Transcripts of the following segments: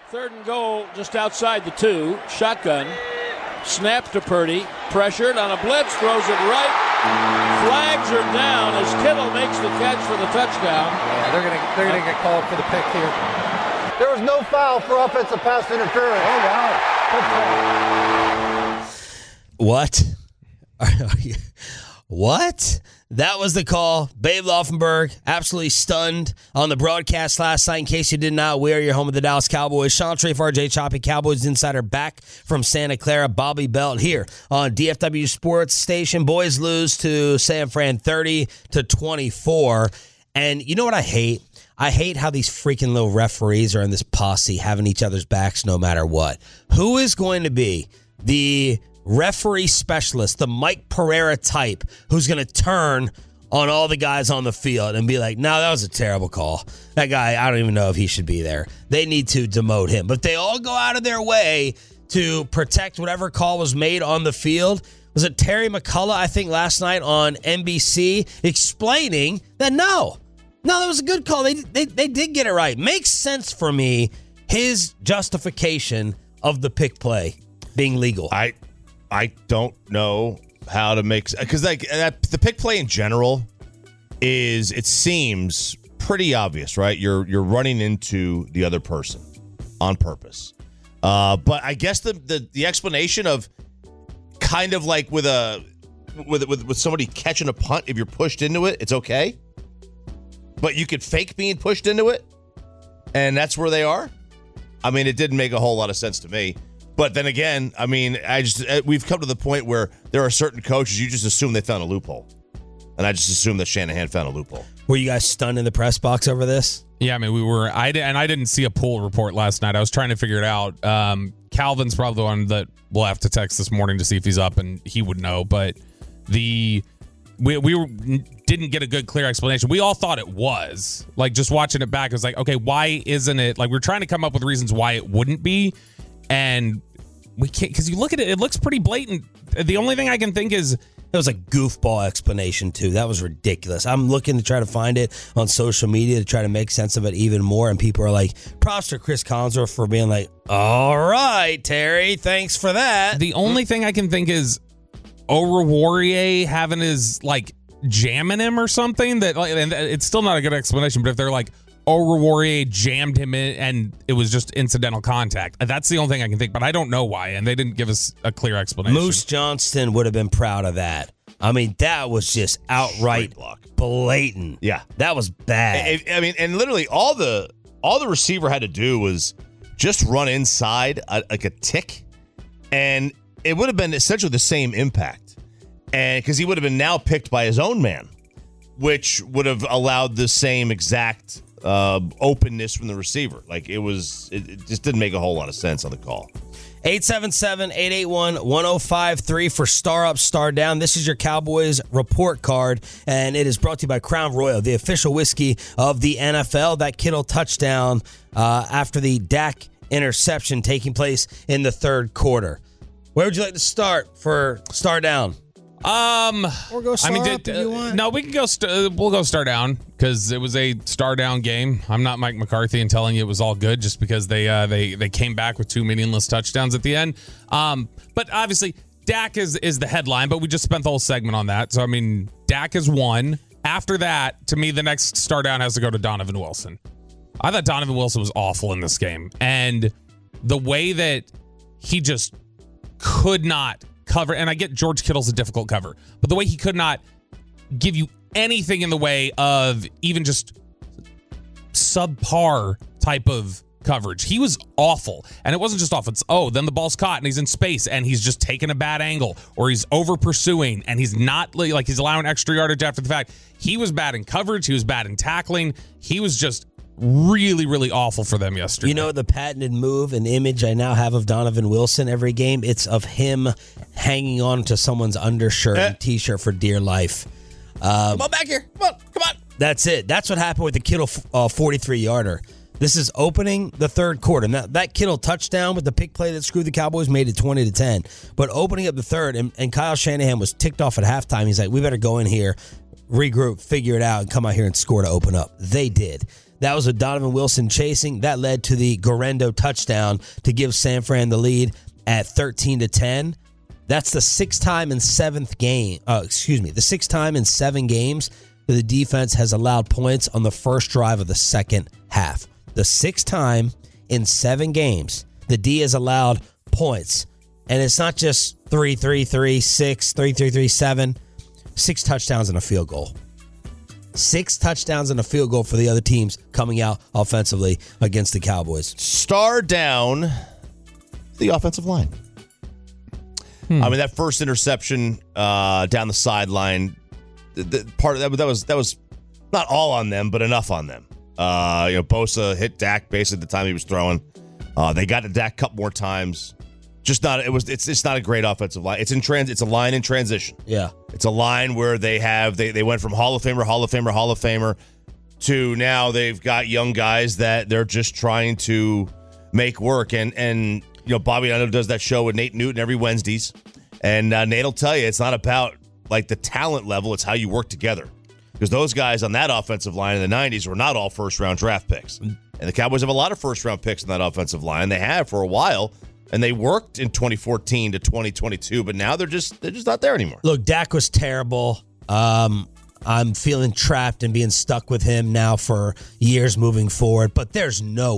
Third and goal just outside the 2. Shotgun. Snap to Purdy. Pressured on a blitz. Throws it right. Flags are down as Kittle makes the catch for the touchdown. Yeah, they're gonna get called for the pick here. There was no foul for offensive pass interference. Oh, wow. What? What? That was the call. Babe Laufenberg absolutely stunned on the broadcast last night. In case you did not, we are your home of the Dallas Cowboys. Sean Trafe, RJ Choppy, Cowboys Insider back from Santa Clara. Bobby Belt here on DFW Sports Station. Boys lose to San Fran 30-24. And you know what I hate? I hate how these freaking little referees are in this posse having each other's backs no matter what. Who is going to be the referee specialist, the Mike Pereira type, who's going to turn on all the guys on the field and be like, no, that was a terrible call. That guy, I don't even know if he should be there. They need to demote him. But they all go out of their way to protect whatever call was made on the field. Was it Terry McCullough, I think, last night on NBC, explaining that no, that was a good call. They did get it right. Makes sense for me, his justification of the pick play being legal. I don't know how to make, because the pick play in general is, it seems pretty obvious, right? You're running into the other person on purpose. But I guess the explanation of kind of like with somebody catching a punt, if you're pushed into it, it's okay. But you could fake being pushed into it, and that's where they are. I mean, it didn't make a whole lot of sense to me. But then again, I mean, we've come to the point where there are certain coaches, you just assume they found a loophole. And I just assume that Shanahan found a loophole. Were you guys stunned in the press box over this? Yeah, I mean, we were. I didn't see a poll report last night. I was trying to figure it out. Calvin's probably the one that we'll have to text this morning to see if he's up, and he would know. But we didn't get a good, clear explanation. We all thought it was. Like, just watching it back, it was like, okay, why isn't it? Like, we're trying to come up with reasons why it wouldn't be. And we can't, because you look at it, it looks pretty blatant. The only thing I can think is, that was a goofball explanation, too. That was ridiculous. I'm looking to try to find it on social media to try to make sense of it even more. And people are like, props to Chris Collinsworth for being like, all right, Terry, thanks for that. The only thing I can think is Oruwariye having his, like, jamming him or something. That, like, and it's still not a good explanation, but if they're like, Oruwariye jammed him in and it was just incidental contact. That's the only thing I can think, but I don't know why, and they didn't give us a clear explanation. Moose Johnston would have been proud of that. I mean, that was just outright blatant. Yeah. That was bad. I mean, and literally all the receiver had to do was just run inside like a tick, and it would have been essentially the same impact. And because he would have been now picked by his own man, which would have allowed the same exact openness from the receiver. Like, it just didn't make a whole lot of sense on the call. 877-881-1053 for Star Up, Star Down. This is your Cowboys report card, and it is brought to you by Crown Royal, the official whiskey of the NFL. That Kittle touchdown after the Dak interception taking place in the third quarter. Where would you like to start for Star Down? Or go Star Up if you want. No, we can go. We'll go Star Down because it was a Star Down game. I'm not Mike McCarthy and telling you it was all good just because they came back with 2 meaningless touchdowns at the end. But obviously Dak is the headline. But we just spent the whole segment on that. So I mean, Dak is one. After that, to me, the next Star Down has to go to Donovan Wilson. I thought Donovan Wilson was awful in this game, and the way that he just could not cover, and I get George Kittle's a difficult cover, but the way he could not give you anything in the way of even just subpar type of coverage. He was awful, and it wasn't just off. It's, then the ball's caught, and he's in space, and he's just taking a bad angle, or he's over pursuing, and he's not, like, he's allowing extra yardage after the fact. He was bad in coverage. He was bad in tackling. He was just really, really awful for them yesterday. You know the patented move and image I now have of Donovan Wilson every game? It's of him hanging on to someone's undershirt and T-shirt for dear life. Come on back here. Come on. That's it. That's what happened with the Kittle 43-yarder. This is opening the third quarter. Now, that Kittle touchdown with the pick play that screwed the Cowboys made it 20-10. But opening up the third, and Kyle Shanahan was ticked off at halftime. He's like, we better go in here, regroup, figure it out, and come out here and score to open up. They did. That was with Donovan Wilson chasing. That led to the Guerrero touchdown to give San Fran the lead at 13-10. That's the sixth time in 7 games that the defense has allowed points on the first drive of the second half. The sixth time in 7 games, the D has allowed points. And it's not just 3-3-3, 6, 3-3-3, 7. 6 touchdowns and a field goal. 6 touchdowns and a field goal for the other teams coming out offensively against the Cowboys. Star down the offensive line. I mean, that first interception down the sideline, part of that was not all on them, but enough on them. Bosa hit Dak basically at the time he was throwing. They got to Dak a couple more times. Just not. It's not a great offensive line. It's a line in transition. Yeah, it's a line where they went from Hall of Famer to now they've got young guys that they're just trying to make work. And Bobby Endo does that show with Nate Newton every Wednesdays, and Nate will tell you it's not about like the talent level; it's how you work together. Because those guys on that offensive line in the 90s were not all first-round draft picks, and the Cowboys have a lot of first-round picks in that offensive line. They have for a while. And they worked in 2014 to 2022, but now they're just not there anymore. Look, Dak was terrible. I'm feeling trapped and being stuck with him now for years moving forward. But there's no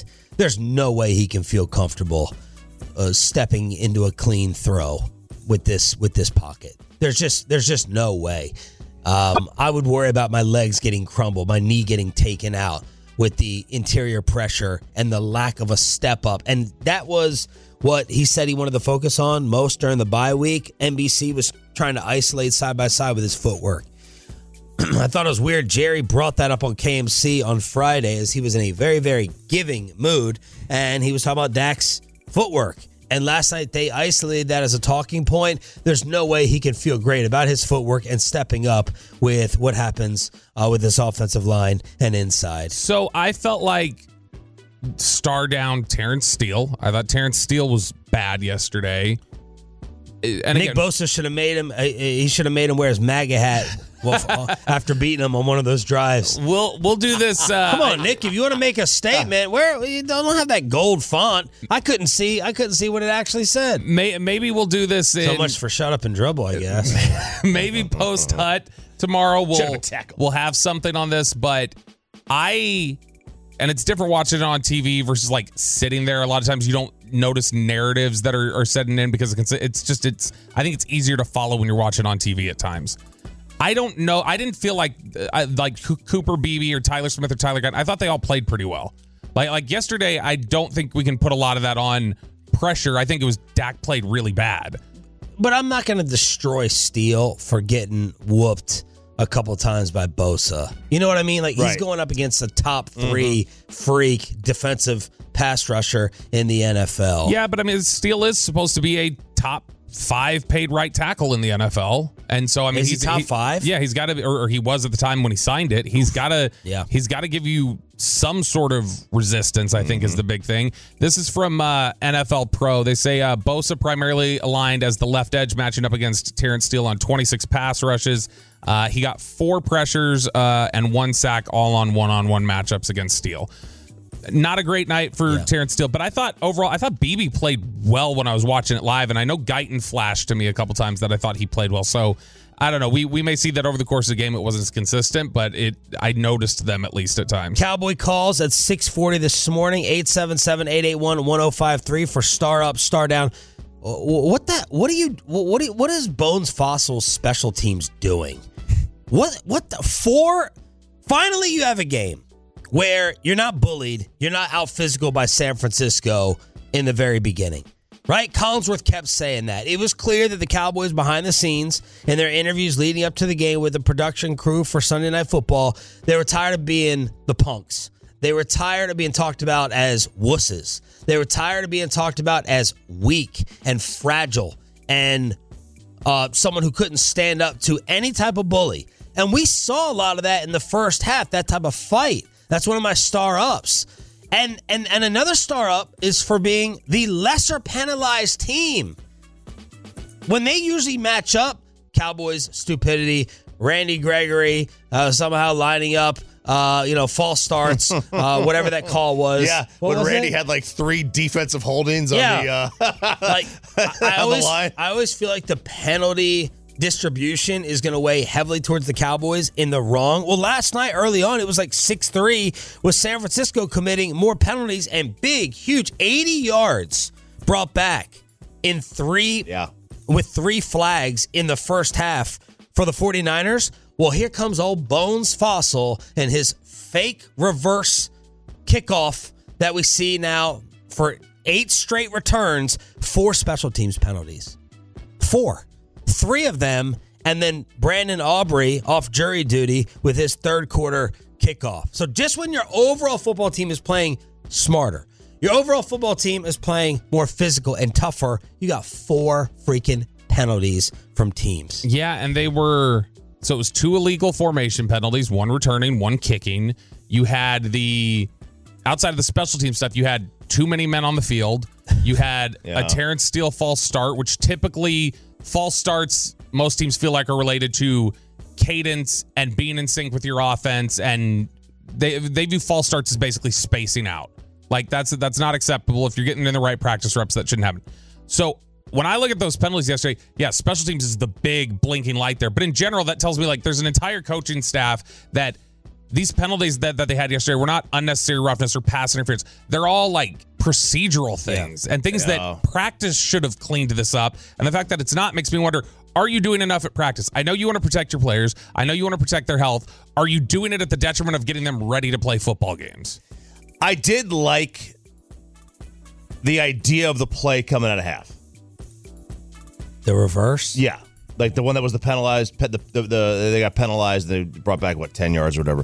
way he can feel comfortable stepping into a clean throw with this pocket. There's just no way. I would worry about my legs getting crumbled, my knee getting taken out with the interior pressure and the lack of a step up. And that was what he said he wanted to focus on most during the bye week. NBC was trying to isolate side by side with his footwork. I thought it was weird. Jerry brought that up on KMC on Friday as he was in a very, very giving mood. And he was talking about Dak's footwork. And last night they isolated that as a talking point. There's no way he can feel great about his footwork and stepping up with what happens with this offensive line and inside. So I felt like star down Terrence Steele. I thought Terrence Steele was bad yesterday. And Nick Bosa should have made him. He should have made him wear his MAGA hat after beating him on one of those drives. We'll do this. Come on, Nick. If you want to make a statement, where you don't have that gold font, I couldn't see what it actually said. Maybe we'll do this. So much for shut up and dribble, I guess. Maybe post Hut tomorrow. We'll have something on this, but and it's different watching it on TV versus like sitting there. A lot of times you don't notice narratives that are setting in because I think it's easier to follow when you're watching on TV at times. I don't know. I didn't feel like Cooper Beebe or Tyler Smith or Tyler Gunn. I thought they all played pretty well. Like yesterday, I don't think we can put a lot of that on pressure. I think it was Dak played really bad. But I'm not going to destroy Steele for getting whooped a couple times by Bosa. You know what I mean? Like, he's going up against a top 3 freak defensive pass rusher in the NFL. Yeah, but I mean, Steele is supposed to be a top 5 paid right tackle in the NFL. And so, I mean, he's top 5? Yeah, he's got to, or he was at the time when he signed it. He's got to, he's got to give you some sort of resistance, I think, is the big thing. This is from NFL Pro. They say Bosa primarily aligned as the left edge, matching up against Terrence Steele on 26 pass rushes. He got 4 pressures and 1 sack, all on one-on-one matchups against Steele. Not a great night for Terrence Steele, but I thought Beebe played well when I was watching it live, and I know Guyton flashed to me a couple times that I thought he played well. So I don't know. We may see that over the course of the game it wasn't as consistent, but I noticed them at least at times. Cowboy calls at 6:40 this morning, 877-881-1053 for star up, star down. What is Bones Fossil's special teams doing? What the 4? Finally, you have a game where you're not bullied, you're not out physical by San Francisco in the very beginning, right? Collinsworth kept saying that. It was clear that the Cowboys behind the scenes in their interviews leading up to the game with the production crew for Sunday Night Football, they were tired of being the punks. They were tired of being talked about as wusses. They were tired of being talked about as weak and fragile and someone who couldn't stand up to any type of bully. And we saw a lot of that in the first half, that type of fight. That's one of my star ups. And another star up is for being the lesser penalized team. When they usually match up, Cowboys stupidity, Randy Gregory somehow lining up false starts, whatever that call was. Yeah, when Randy had like 3 defensive holdings on the on the line. I always feel like the penalty distribution is going to weigh heavily towards the Cowboys in the wrong. Well, last night early on, it was like 6-3 with San Francisco committing more penalties and big, huge 80 yards brought back in 3 with 3 flags in the first half for the 49ers. Well, here comes old Bones Fossil and his fake reverse kickoff that we see now for 8 straight returns, 4 special teams penalties. 4. 3 of them, and then Brandon Aubrey off jury duty with his third quarter kickoff. So just when your overall football team is playing smarter, your overall football team is playing more physical and tougher, you got 4 freaking penalties from teams. Yeah, and they were... So it was 2 illegal formation penalties, 1 returning, 1 kicking. You had outside of the special team stuff, you had too many men on the field. You had a Terrence Steele false start, which typically false starts, most teams feel like are related to cadence and being in sync with your offense. And they view false starts as basically spacing out. Like that's not acceptable. If you're getting in the right practice reps, that shouldn't happen. So when I look at those penalties yesterday, special teams is the big blinking light there. But in general, that tells me like there's an entire coaching staff that these penalties that they had yesterday were not unnecessary roughness or pass interference. They're all like procedural things and things that practice should have cleaned this up. And the fact that it's not makes me wonder, are you doing enough at practice? I know you want to protect your players. I know you want to protect their health. Are you doing it at the detriment of getting them ready to play football games? I did like the idea of the play coming out of half. The reverse? Yeah. Like the one that was the penalized, they got penalized. They brought back, 10 yards or whatever.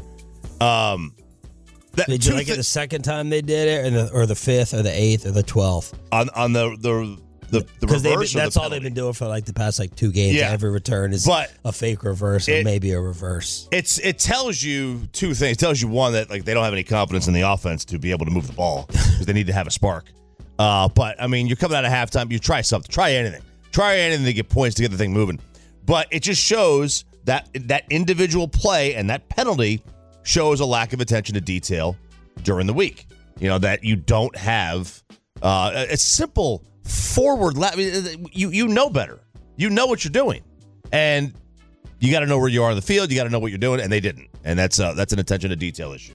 Did you like it the second time they did it, or the 5th, or the 8th, or the 12th? On the reverse? That's all they've been doing for like the past 2 games. Yeah. Every return is a fake reverse or maybe a reverse. It tells you 2 things. It tells you, one, that like they don't have any confidence in the offense to be able to move the ball because they need to have a spark. But I mean, you're coming out of halftime. You try something. Try anything to get points to get the thing moving. But it just shows that individual play and that penalty shows a lack of attention to detail during the week. That you don't have a simple forward. You know better. You know what you're doing, and you got to know where you are on the field. You got to know what you're doing, and they didn't. And that's an attention to detail issue.